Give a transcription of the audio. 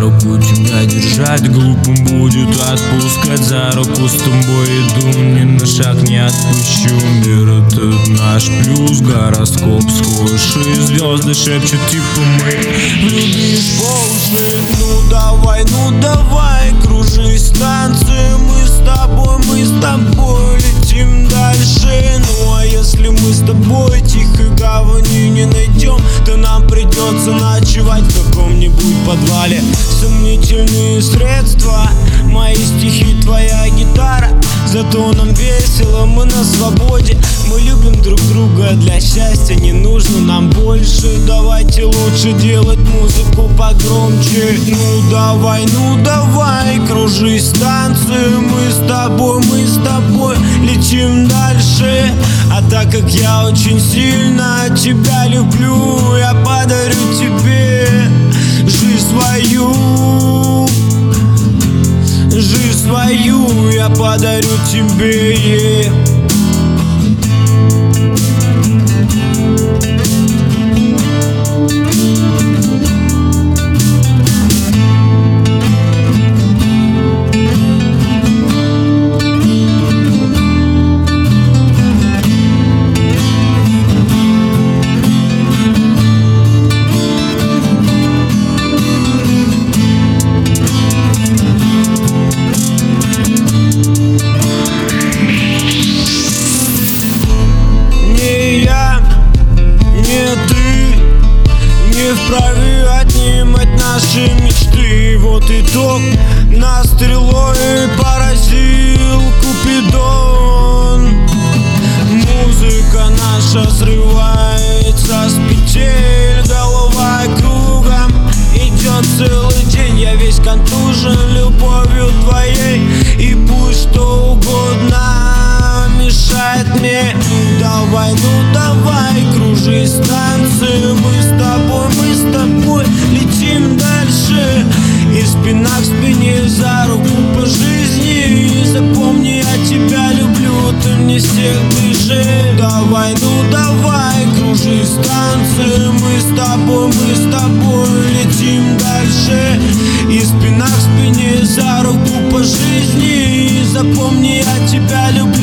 руку тебя держать, глупым будет отпускать. За руку с тобой иду, ни на шаг не отпущу. Мир этот наш плюс, гороскоп схож, и звезды шепчут типа мы влюбишь по уши. Ну давай, кружись станции, мы с тобой летим дальше. Ну а если мы с тобой тихой гавани не найдем, то нам придется ночевать в каком-нибудь подвале. Сомнительные средства, мои стихи, твоя гитара, зато нам весело, мы на свободе. Мы любим друг друга, для счастья не нужно нам больше. Давайте лучше делать музыку погромче. Ну давай, кружись станции, мы с тобой летим дальше. А так как я очень сильно тебя люблю, я подарю тебе жизнь свою, я подарю тебе. Вправе отнимать наши мечты. Вот итог, нас стрелой поразил Купидон. Музыка наша срывается с петель, голова кругом идет целый день. Я весь контужен любовью твоей, и пусть что угодно мешает мне. Ну давай, кружись станции, мы с тобой летим дальше. И спина к спине, за руку по жизни. Запомни, я тебя люблю, ты мне всех ближе. Ну давай, кружись станции, мы с тобой летим дальше. И спина к спине, за руку по жизни. Запомни, я тебя люблю,